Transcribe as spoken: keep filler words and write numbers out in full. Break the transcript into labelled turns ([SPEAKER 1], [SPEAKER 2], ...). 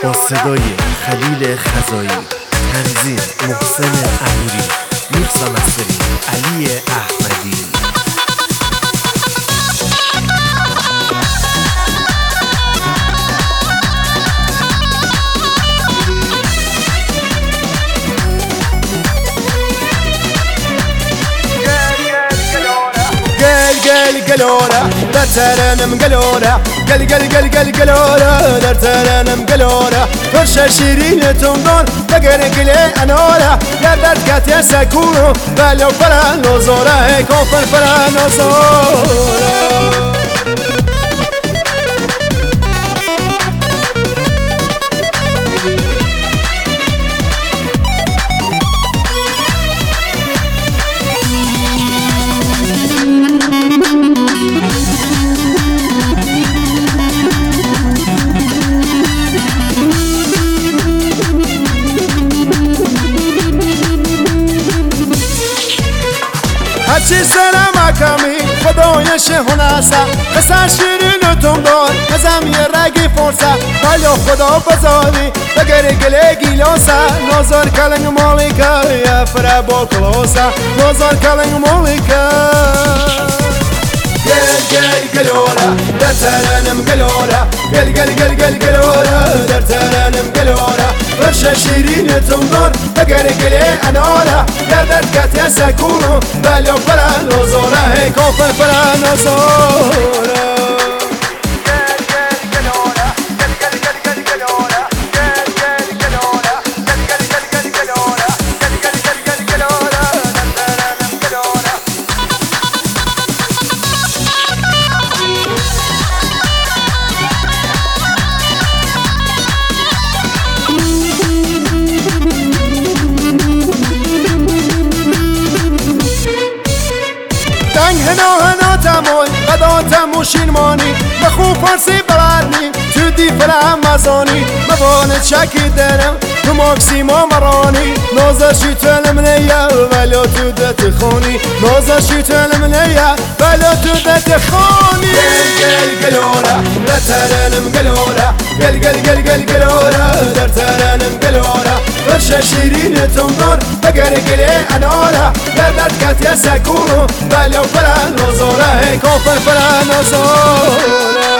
[SPEAKER 1] با صدای خلیل خزایی، تنظیم محسن امیری، میکس و مسترینگ علی احمدی.
[SPEAKER 2] قل قلورة در ترنم قلورة قل قل قل قل قلورة در ترنم قلورة فرشة شيرين تنظر تقر قلي أنورة قدرت كاتيا سكونو بلو فران نزورة هيكو فرفران نزورة هرچی سرم کمی خدایش هناسا قصر شیرین تندار نزم یه رگی فرسا ولی خدا بزاری بگر گله گیلاسا نظر کلنگ مالکا یا فرا با کلاسا نظر کلنگ مالکا گل گل گلورا در ترنم گلورا گل گل گل گل گلورا در ترنم گلورا فرشة شيرين تنظر بقر قلي أنورة قدرت كاتيا سكونو بلو فران نزورة هيكو فرفران نزورة هنا هنا تموي غدا تموشين ماني بخو فارسي براني تودي فلا مزاني مبانت شكي درم تو ماكسي ما مراني نازر شي تلمنيا ولا تودة تخوني نازر شي تلمنيا ولا تودة تخوني قل قلورة در ترنم قلورة قل قل قل قل قلورة در ترنم قلورة فرشة شيرين تنظر بقر قلي أنورة قدرت كاتيا سكونو بلو فران نزورة هيكو فرفران نزورة